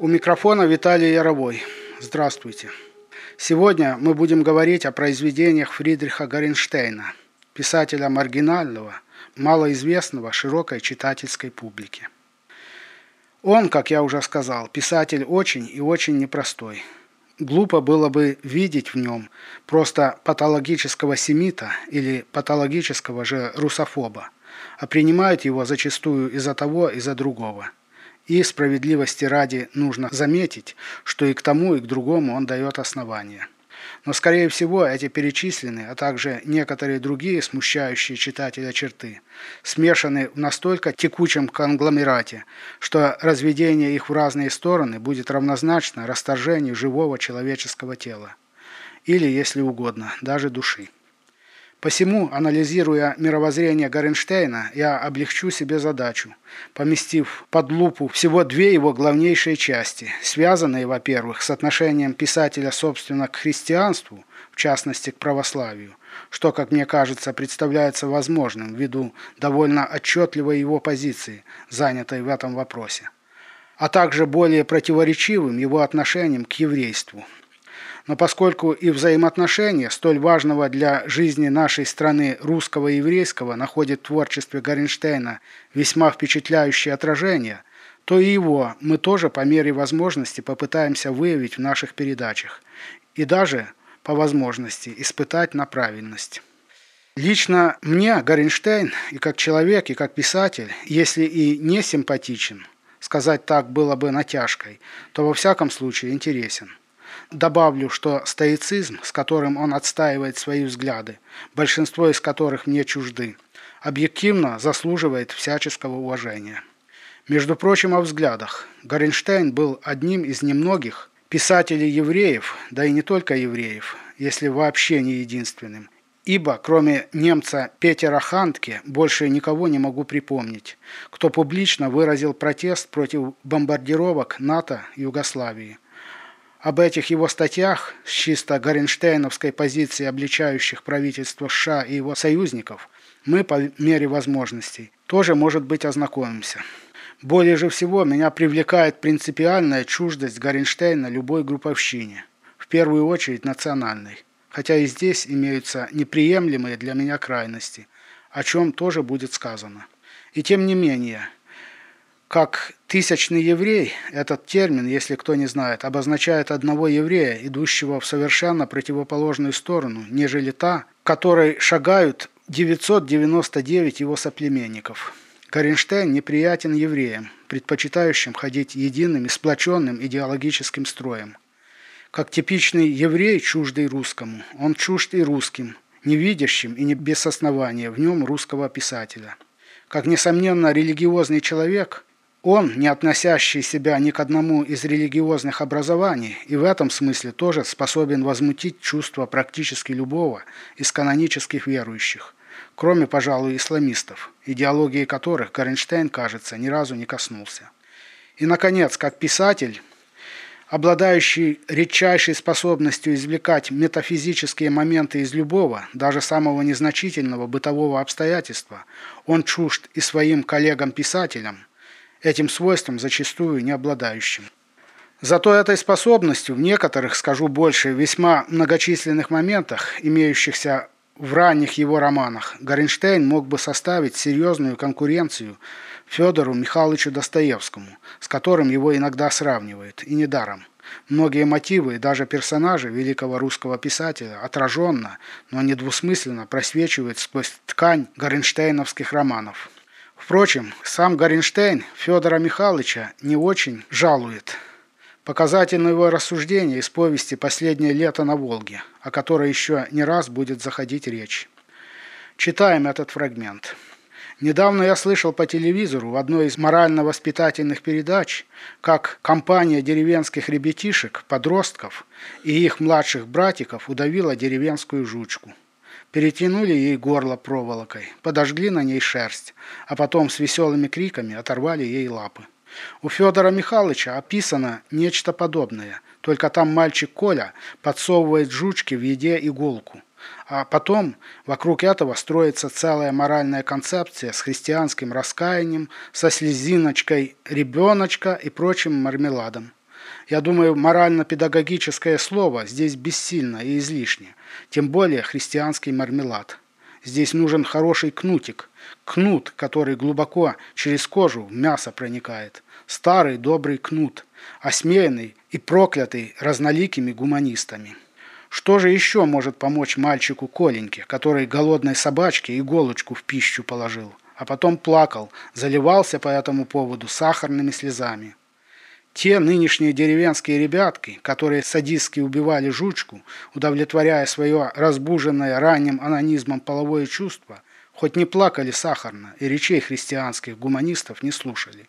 У микрофона Виталий Яровой. Здравствуйте. Сегодня мы будем говорить о произведениях Фридриха Горенштейна, писателя маргинального, малоизвестного широкой читательской публике. Он, как я уже сказал, писатель очень и очень непростой. Глупо было бы видеть в нем просто патологического семита или патологического же русофоба, а принимают его зачастую из-за того, из-за другого. И справедливости ради нужно заметить, что и к тому, и к другому он дает основания. Но, скорее всего, эти перечисленные, а также некоторые другие смущающие читателя черты, смешаны в настолько текучем конгломерате, что разведение их в разные стороны будет равнозначно расторжению живого человеческого тела. Или, если угодно, даже души. Посему, анализируя мировоззрение Горенштейна, я облегчу себе задачу, поместив под лупу всего две его главнейшие части, связанные, во-первых, с отношением писателя, собственно, к христианству, в частности, к православию, что, как мне кажется, представляется возможным ввиду довольно отчетливой его позиции, занятой в этом вопросе, а также более противоречивым его отношением к еврейству. Но поскольку и взаимоотношения столь важного для жизни нашей страны русского и еврейского находят в творчестве Горенштейна весьма впечатляющее отражение, то и его мы тоже по мере возможности попытаемся выявить в наших передачах и даже, по возможности, испытать на правильность. Лично мне Горенштейн и как человек, и как писатель, если и не симпатичен, сказать так было бы натяжкой, то во всяком случае интересен. Добавлю, что стоицизм, с которым он отстаивает свои взгляды, большинство из которых мне чужды, объективно заслуживает всяческого уважения. Между прочим, о взглядах. Горенштейн был одним из немногих писателей-евреев, да и не только евреев, если вообще не единственным, ибо кроме немца Петера Хандке больше никого не могу припомнить, кто публично выразил протест против бомбардировок НАТО Югославии. Об этих его статьях с чисто горенштейновской позиции, обличающих правительство США и его союзников, мы по мере возможностей тоже, может быть, ознакомимся. Более же всего меня привлекает принципиальная чуждость Горенштейна любой групповщине, в первую очередь национальной, хотя и здесь имеются неприемлемые для меня крайности, о чем тоже будет сказано. И тем не менее, как «тысячный еврей» этот термин, если кто не знает, обозначает одного еврея, идущего в совершенно противоположную сторону, нежели та, к которой шагают 999 его соплеменников. Горенштейн неприятен евреям, предпочитающим ходить единым и сплоченным идеологическим строем. Как типичный еврей, чуждый русскому, он чужд и русским, не видящим и не без основания в нем русского писателя. Как, несомненно, религиозный человек, он, не относящий себя ни к одному из религиозных образований, и в этом смысле тоже способен возмутить чувства практически любого из канонических верующих, кроме, пожалуй, исламистов, идеологии которых Горенштейн, кажется, ни разу не коснулся. И, наконец, как писатель, обладающий редчайшей способностью извлекать метафизические моменты из любого, даже самого незначительного бытового обстоятельства, он чужд и своим коллегам-писателям, этим свойством зачастую не обладающим. Зато этой способностью в некоторых, скажу больше, весьма многочисленных моментах, имеющихся в ранних его романах, Горенштейн мог бы составить серьезную конкуренцию Федору Михайловичу Достоевскому, с которым его иногда сравнивают, и недаром. Многие мотивы и даже персонажи великого русского писателя отраженно, но недвусмысленно просвечивают сквозь ткань горенштейновских романов. Впрочем, сам Горенштейн Федора Михайловича не очень жалует. Показательно его рассуждение из повести «Последнее лето на Волге», о которой еще не раз будет заходить речь. Читаем этот фрагмент. Недавно я слышал по телевизору в одной из морально-воспитательных передач, как компания деревенских ребятишек, подростков и их младших братиков удавила деревенскую жучку. Перетянули ей горло проволокой, подожгли на ней шерсть, а потом с веселыми криками оторвали ей лапы. У Федора Михайловича описано нечто подобное, только там мальчик Коля подсовывает жучке в еде иголку, а потом вокруг этого строится целая моральная концепция с христианским раскаянием, со слезиночкой ребеночка и прочим мармеладом. Я думаю, морально-педагогическое слово здесь бессильно и излишне, тем более христианский мармелад. Здесь нужен хороший кнутик, кнут, который глубоко через кожу в мясо проникает, старый добрый кнут, осмеянный и проклятый разноликими гуманистами. Что же еще может помочь мальчику Коленьке, который голодной собачке иголочку в пищу положил, а потом плакал, заливался по этому поводу сахарными слезами? Те нынешние деревенские ребятки, которые садистски убивали жучку, удовлетворяя свое разбуженное ранним анонизмом половое чувство, хоть не плакали сахарно и речей христианских гуманистов не слушали.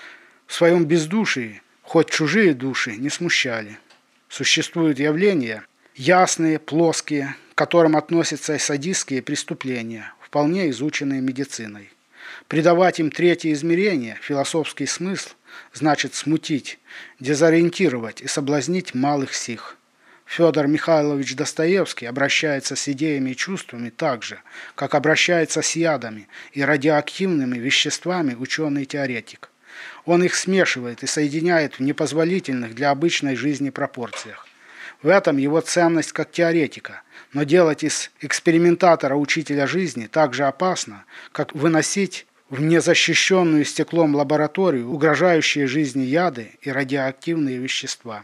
В своем бездушии хоть чужие души не смущали. Существуют явления ясные, плоские, к которым относятся и садистские преступления, вполне изученные медициной. Придавать им третье измерение, философский смысл, значит смутить, дезориентировать и соблазнить малых сих. Федор Михайлович Достоевский обращается с идеями и чувствами так же, как обращается с ядами и радиоактивными веществами ученый-теоретик. Он их смешивает и соединяет в непозволительных для обычной жизни пропорциях. В этом его ценность как теоретика, но делать из экспериментатора учителя жизни так же опасно, как выносить в незащищенную стеклом лабораторию угрожающие жизни яды и радиоактивные вещества.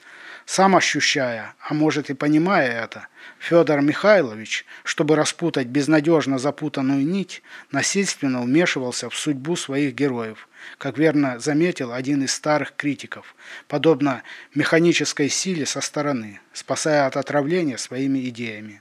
Сам ощущая, а может и понимая это, Федор Михайлович, чтобы распутать безнадежно запутанную нить, насильственно вмешивался в судьбу своих героев, как верно заметил один из старых критиков, подобно механической силе со стороны, спасая от отравления своими идеями.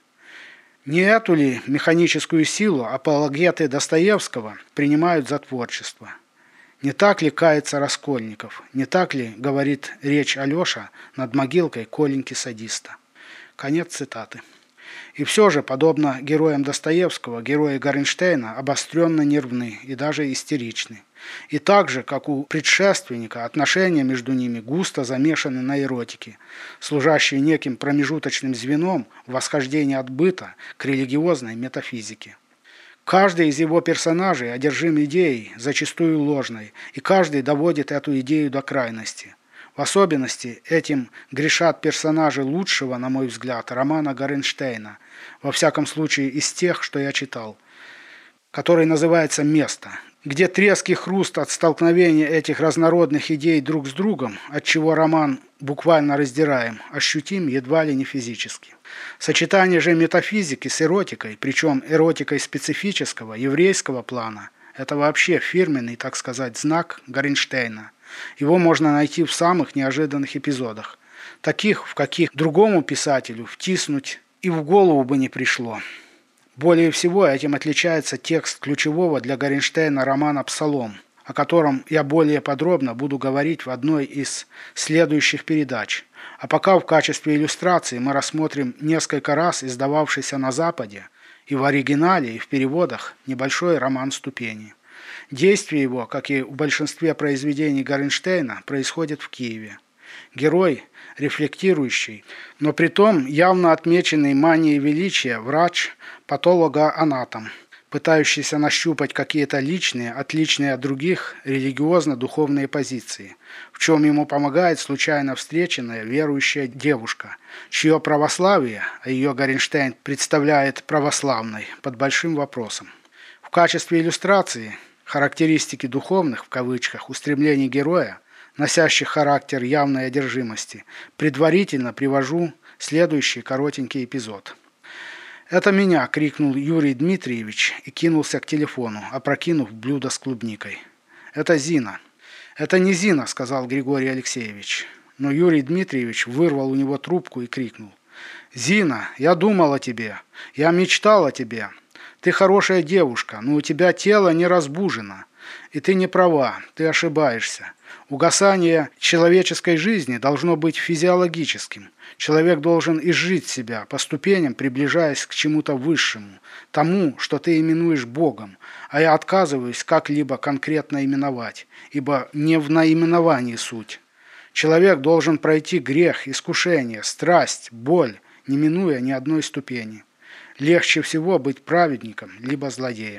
Не эту ли механическую силу апологеты Достоевского принимают за творчество? Не так ли кается Раскольников? Не так ли говорит речь Алеша над могилкой Коленьки-садиста? Конец цитаты. И все же, подобно героям Достоевского, герои Горенштейна обостренно нервны и даже истеричны. И так же, как у предшественника, отношения между ними густо замешаны на эротике, служащей неким промежуточным звеном в восхождении от быта к религиозной метафизике. Каждый из его персонажей одержим идеей, зачастую ложной, и каждый доводит эту идею до крайности. В особенности этим грешат персонажи лучшего, на мой взгляд, романа Горенштейна, во всяком случае из тех, что я читал, который называется «Место», где треск и хруст от столкновения этих разнородных идей друг с другом, отчего роман буквально раздираем, ощутим едва ли не физически. Сочетание же метафизики с эротикой, причем эротикой специфического, еврейского плана, это вообще фирменный, так сказать, знак Горенштейна. Его можно найти в самых неожиданных эпизодах, таких, в каких другому писателю втиснуть и в голову бы не пришло. Более всего этим отличается текст ключевого для Горенштейна романа «Псалом», о котором я более подробно буду говорить в одной из следующих передач. А пока в качестве иллюстрации мы рассмотрим несколько раз издававшийся на Западе и в оригинале, и в переводах небольшой роман «Ступени». Действие его, как и в большинстве произведений Горенштейна, происходит в Киеве. Герой, рефлектирующий, но притом явно отмеченный манией величия врач, патологоанатом, пытающийся нащупать какие-то личные, отличные от других, религиозно-духовные позиции, в чем ему помогает случайно встреченная верующая девушка, чье православие, а ее Горенштейн представляет православной, под большим вопросом. В качестве иллюстрации характеристики духовных, в кавычках, устремлений героя, носящих характер явной одержимости, предварительно привожу следующий коротенький эпизод. «Это меня!» — крикнул Юрий Дмитриевич и кинулся к телефону, опрокинув блюдо с клубникой. «Это Зина». «Это не Зина!» — сказал Григорий Алексеевич. Но Юрий Дмитриевич вырвал у него трубку и крикнул. «Зина, я думал о тебе, я мечтал о тебе. Ты хорошая девушка, но у тебя тело не разбужено. И ты не права, ты ошибаешься. Угасание человеческой жизни должно быть физиологическим. Человек должен изжить себя, по ступеням приближаясь к чему-то высшему, тому, что ты именуешь Богом, а я отказываюсь как-либо конкретно именовать, ибо не в наименовании суть. Человек должен пройти грех, искушение, страсть, боль, не минуя ни одной ступени. Легче всего быть праведником, либо злодеем.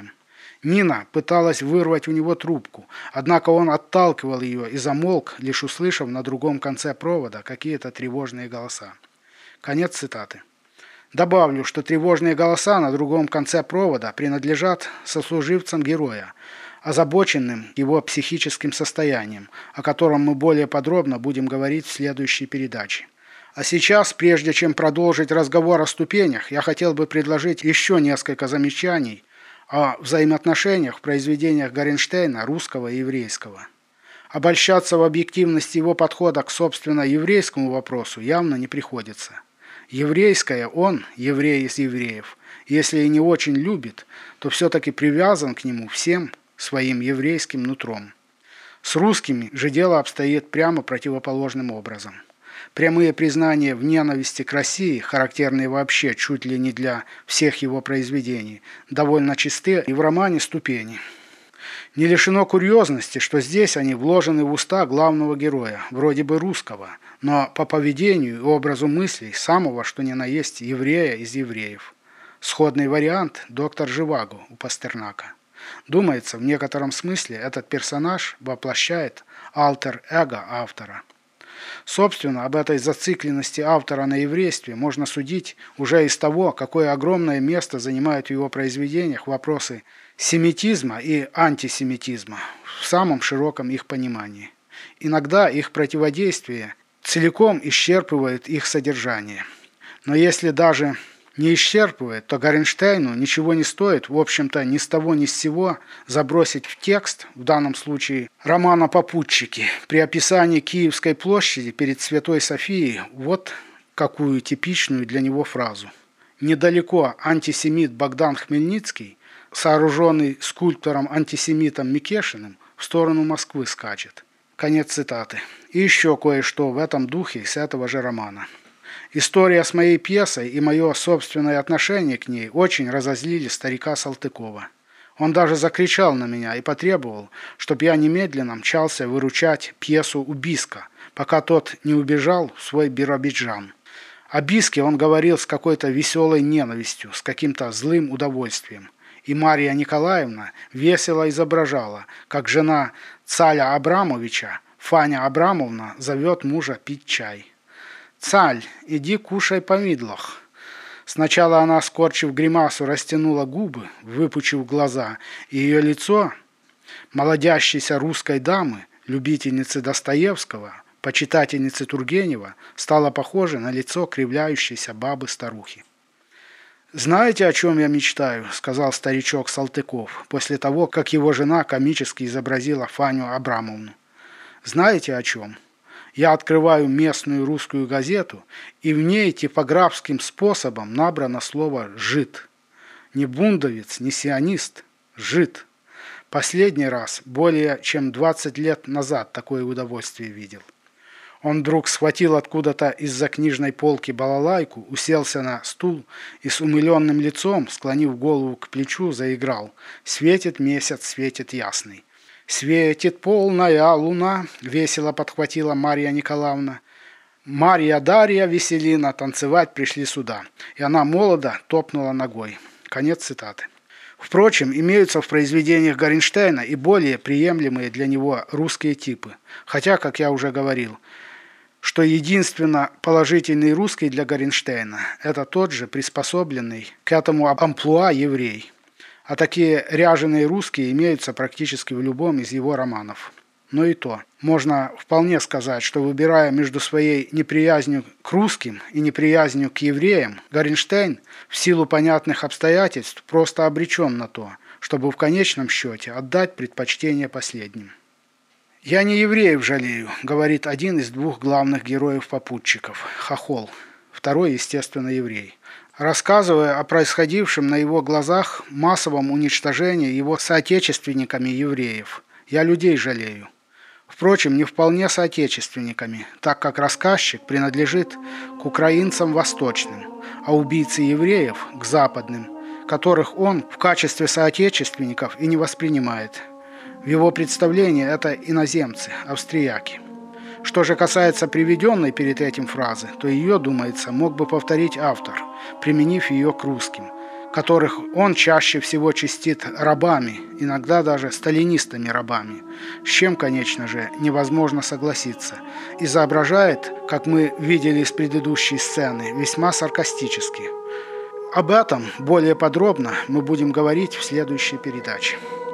Нина пыталась вырвать у него трубку, однако он отталкивал ее и замолк, лишь услышав на другом конце провода какие-то тревожные голоса. Конец цитаты. Добавлю, что тревожные голоса на другом конце провода принадлежат сослуживцам героя, озабоченным его психическим состоянием, о котором мы более подробно будем говорить в следующей передаче. А сейчас, прежде чем продолжить разговор о ступенях, я хотел бы предложить еще несколько замечаний о взаимоотношениях в произведениях Горенштейна русского и еврейского. Обольщаться в объективности его подхода к собственно еврейскому вопросу явно не приходится. Еврейское он, еврей из евреев, если и не очень любит, то все-таки привязан к нему всем своим еврейским нутром. С русскими же дело обстоит прямо противоположным образом. Прямые признания в ненависти к России, характерные вообще чуть ли не для всех его произведений, довольно чисты и в романе «Ступени». Не лишено курьезности, что здесь они вложены в уста главного героя, вроде бы русского, но по поведению и образу мыслей самого, что ни на есть, еврея из евреев. Сходный вариант доктор Живаго у Пастернака. Думается, в некотором смысле этот персонаж воплощает альтер-эго автора. Собственно, об этой зацикленности автора на еврействе можно судить уже из того, какое огромное место занимают в его произведениях вопросы семитизма и антисемитизма в самом широком их понимании. Иногда их противодействие целиком исчерпывает их содержание. Но если даже не исчерпывает, то Горенштейну ничего не стоит, в общем-то, ни с того ни с сего забросить в текст, в данном случае романа «Попутчики», при описании Киевской площади перед Святой Софией вот какую типичную для него фразу. Недалеко антисемит Богдан Хмельницкий, сооруженный скульптором-антисемитом Микешиным, в сторону Москвы скачет. Конец цитаты. И еще кое-что в этом духе с этого же романа. История с моей пьесой и мое собственное отношение к ней очень разозлили старика Салтыкова. Он даже закричал на меня и потребовал, чтобы я немедленно мчался выручать пьесу у Биска, пока тот не убежал в свой Биробиджан. О Биске он говорил с какой-то веселой ненавистью, с каким-то злым удовольствием. И Марья Николаевна весело изображала, как жена Цаля Абрамовича, Фаня Абрамовна, зовет мужа пить чай. «Цаль, иди кушай по мидлах». Сначала она, скорчив гримасу, растянула губы, выпучив глаза, и ее лицо молодящейся русской дамы, любительницы Достоевского, почитательницы Тургенева, стало похоже на лицо кривляющейся бабы-старухи. «Знаете, о чем я мечтаю?» – сказал старичок Салтыков, после того, как его жена комически изобразила Фаню Абрамовну. «Знаете, о чем? Я открываю местную русскую газету, и в ней типографским способом набрано слово «жид». Не бундовец, не сионист, жид. Последний раз, более чем 20 лет назад, такое удовольствие видел». Он вдруг схватил откуда-то из-за книжной полки балалайку, уселся на стул и с умыленным лицом, склонив голову к плечу, заиграл «Светит месяц, светит ясный». «Светит полная луна», — весело подхватила Марья Николаевна. Марья Дарья Веселина танцевать пришли сюда, и она молодо топнула ногой. Конец цитаты. Впрочем, имеются в произведениях Горенштейна и более приемлемые для него русские типы, хотя, как я уже говорил, что единственно положительный русский для Горенштейна – это тот же приспособленный к этому амплуа еврей. А такие ряженые русские имеются практически в любом из его романов. Но и то, можно вполне сказать, что выбирая между своей неприязнью к русским и неприязнью к евреям, Горенштейн в силу понятных обстоятельств просто обречен на то, чтобы в конечном счете отдать предпочтение последним. «Я не евреев жалею», — говорит один из двух главных героев-попутчиков — Хохол, второй, естественно, еврей, рассказывая о происходившем на его глазах массовом уничтожении его соотечественниками евреев. «Я людей жалею». Впрочем, не вполне соотечественниками, так как рассказчик принадлежит к украинцам восточным, а убийцы евреев – к западным, которых он в качестве соотечественников и не воспринимает. В его представлении это иноземцы, австрияки. Что же касается приведенной перед этим фразы, то ее, думается, мог бы повторить автор, применив ее к русским, которых он чаще всего чтит рабами, иногда даже сталинистами-рабами, с чем, конечно же, невозможно согласиться, изображает, как мы видели из предыдущей сцены, весьма саркастически. Об этом более подробно мы будем говорить в следующей передаче.